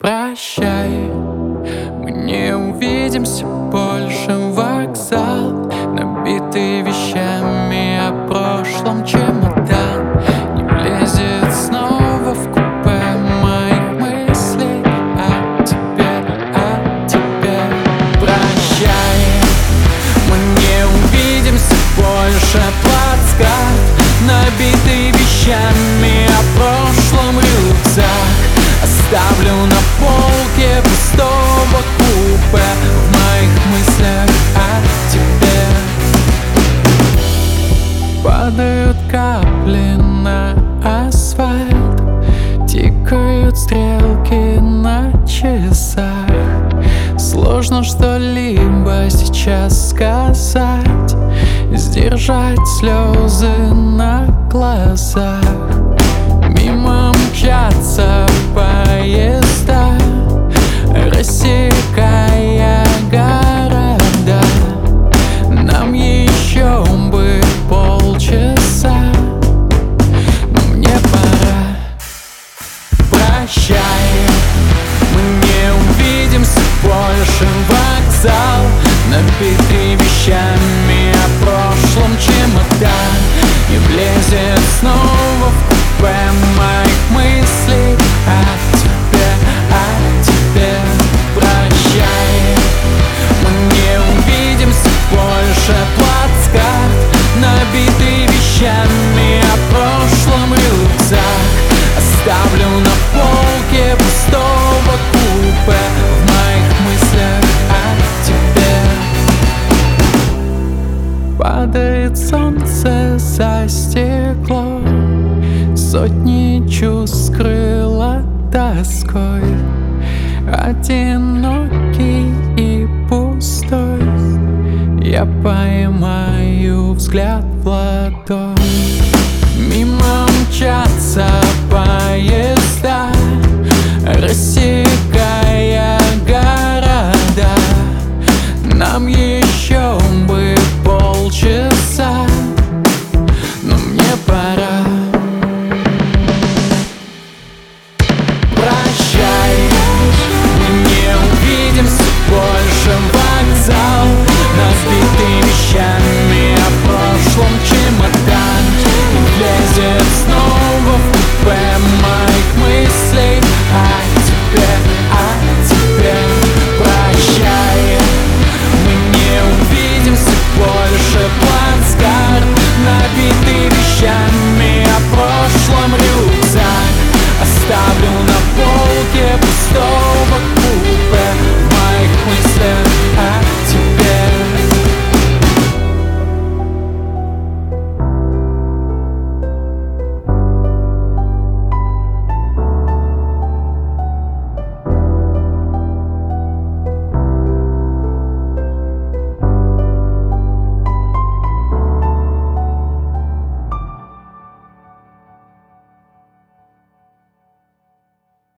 Прощай, мы не увидимся больше. Вокзал, набитый вещами о прошлом, чемодан не влезет снова в купе моих мыслей о тебе. Прощай, мы не увидимся больше. Плацкарт, набитый вещами о прошлом, рюкзак оставлю на полке пустого купе в моих мыслях о тебе. Падают капли на асфальт, тикают стрелки на часах. Сложно что-либо сейчас сказать, сдержать слезы на глазах. Мимо мчатся поезда, рассекая города. Нам еще бы полчаса, но мне пора. Прощай, мы не увидимся больше. Вокзал, набитый вещами о прошлом, чемодан не влезет снова в купе моих мыслей о тебе. Прощай, мы не увидимся больше. Плацкарт, набитый вещами о прошлом, рюкзак оставлю на полке пустого купе в моих мыслях о тебе. Падает солнце за стекло, сотни чувств скрыло тоской. Одинокий и пустой, я поймаю взгляд в ладонь. Мимо мчатся поезда, рассекая